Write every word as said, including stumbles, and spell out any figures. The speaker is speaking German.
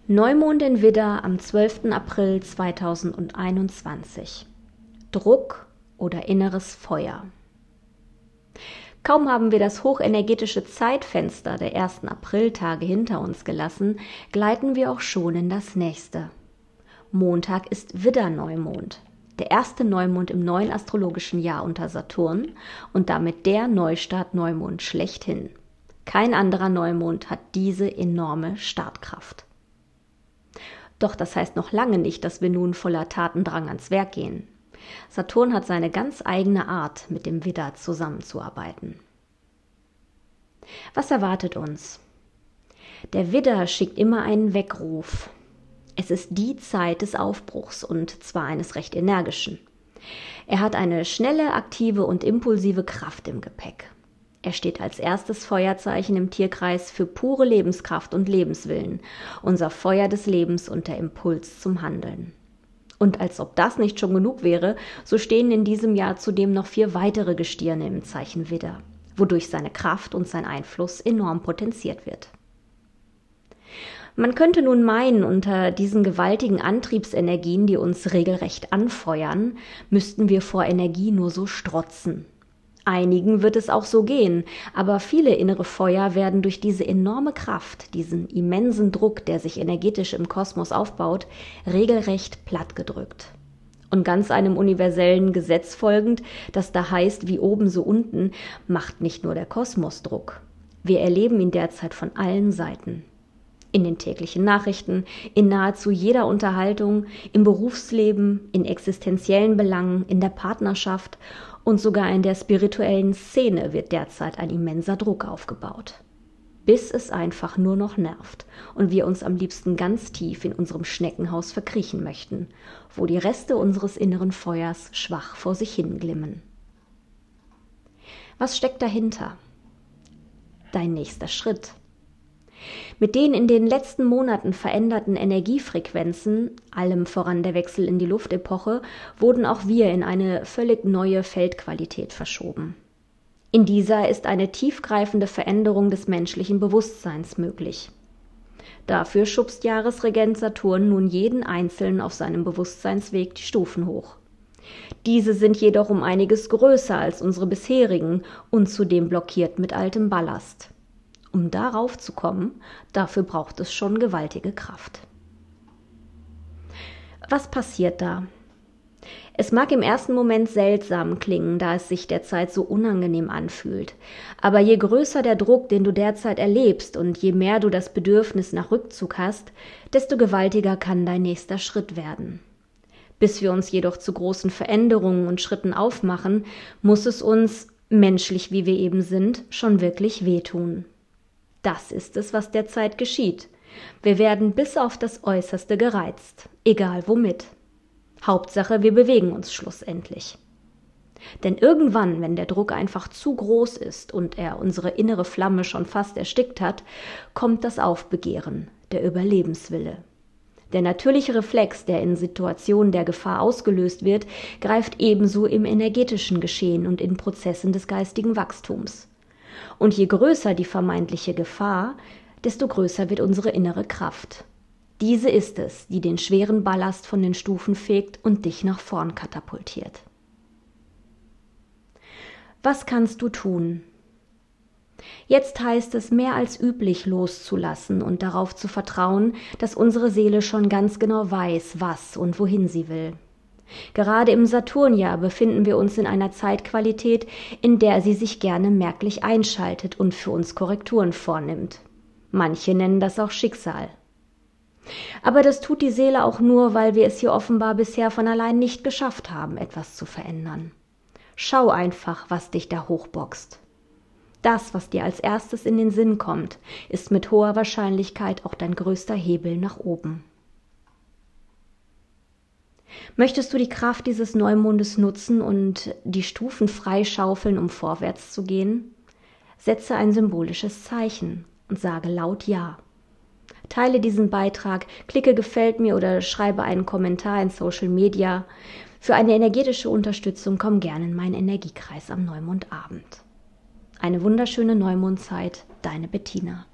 Neumond in Widder am zwölften April zweitausendeinundzwanzig. Druck oder inneres Feuer. Kaum haben wir das hochenergetische Zeitfenster der ersten Apriltage hinter uns gelassen, gleiten wir auch schon in das nächste. Montag ist Widder-Neumond, der erste Neumond im neuen astrologischen Jahr unter Saturn und damit der Neustart-Neumond schlechthin. Kein anderer Neumond hat diese enorme Startkraft. Doch das heißt noch lange nicht, dass wir nun voller Tatendrang ans Werk gehen. Saturn hat seine ganz eigene Art, mit dem Widder zusammenzuarbeiten. Was erwartet uns? Der Widder schickt immer einen Weckruf. Es ist die Zeit des Aufbruchs und zwar eines recht energischen. Er hat eine schnelle, aktive und impulsive Kraft im Gepäck. Er steht als erstes Feuerzeichen im Tierkreis für pure Lebenskraft und Lebenswillen, unser Feuer des Lebens und der Impuls zum Handeln. Und als ob das nicht schon genug wäre, so stehen in diesem Jahr zudem noch vier weitere Gestirne im Zeichen Widder, wodurch seine Kraft und sein Einfluss enorm potenziert wird. Man könnte nun meinen, unter diesen gewaltigen Antriebsenergien, die uns regelrecht anfeuern, müssten wir vor Energie nur so strotzen. Einigen wird es auch so gehen, aber viele innere Feuer werden durch diese enorme Kraft, diesen immensen Druck, der sich energetisch im Kosmos aufbaut, regelrecht plattgedrückt. Und ganz einem universellen Gesetz folgend, das da heißt, wie oben so unten, macht nicht nur der Kosmos Druck. Wir erleben ihn derzeit von allen Seiten. In den täglichen Nachrichten, in nahezu jeder Unterhaltung, im Berufsleben, in existenziellen Belangen, in der Partnerschaft und sogar in der spirituellen Szene wird derzeit ein immenser Druck aufgebaut. Bis es einfach nur noch nervt und wir uns am liebsten ganz tief in unserem Schneckenhaus verkriechen möchten, wo die Reste unseres inneren Feuers schwach vor sich hin glimmen. Was steckt dahinter? Dein nächster Schritt. Mit den in den letzten Monaten veränderten Energiefrequenzen, allem voran der Wechsel in die Luftepoche, wurden auch wir in eine völlig neue Feldqualität verschoben. In dieser ist eine tiefgreifende Veränderung des menschlichen Bewusstseins möglich. Dafür schubst Jahresregent Saturn nun jeden Einzelnen auf seinem Bewusstseinsweg die Stufen hoch. Diese sind jedoch um einiges größer als unsere bisherigen und zudem blockiert mit altem Ballast. Um darauf zu kommen, dafür braucht es schon gewaltige Kraft. Was passiert da? Es mag im ersten Moment seltsam klingen, da es sich derzeit so unangenehm anfühlt. Aber je größer der Druck, den du derzeit erlebst und je mehr du das Bedürfnis nach Rückzug hast, desto gewaltiger kann dein nächster Schritt werden. Bis wir uns jedoch zu großen Veränderungen und Schritten aufmachen, muss es uns, menschlich wie wir eben sind, schon wirklich wehtun. Das ist es, was derzeit geschieht. Wir werden bis auf das Äußerste gereizt, egal womit. Hauptsache, wir bewegen uns schlussendlich. Denn irgendwann, wenn der Druck einfach zu groß ist und er unsere innere Flamme schon fast erstickt hat, kommt das Aufbegehren, der Überlebenswille. Der natürliche Reflex, der in Situationen der Gefahr ausgelöst wird, greift ebenso im energetischen Geschehen und in Prozessen des geistigen Wachstums. Und je größer die vermeintliche Gefahr, desto größer wird unsere innere Kraft. Diese ist es, die den schweren Ballast von den Stufen fegt und dich nach vorn katapultiert. Was kannst du tun? Jetzt heißt es, mehr als üblich loszulassen und darauf zu vertrauen, dass unsere Seele schon ganz genau weiß, was und wohin sie will. Gerade im Saturnjahr befinden wir uns in einer Zeitqualität, in der sie sich gerne merklich einschaltet und für uns Korrekturen vornimmt. Manche nennen das auch Schicksal. Aber das tut die Seele auch nur, weil wir es hier offenbar bisher von allein nicht geschafft haben, etwas zu verändern. Schau einfach, was dich da hochboxt. Das, was dir als erstes in den Sinn kommt, ist mit hoher Wahrscheinlichkeit auch dein größter Hebel nach oben. Möchtest du die Kraft dieses Neumondes nutzen und die Stufen freischaufeln, um vorwärts zu gehen? Setze ein symbolisches Zeichen und sage laut Ja. Teile diesen Beitrag, klicke Gefällt mir oder schreibe einen Kommentar in Social Media. Für eine energetische Unterstützung komm gerne in meinen Energiekreis am Neumondabend. Eine wunderschöne Neumondzeit, deine Bettina.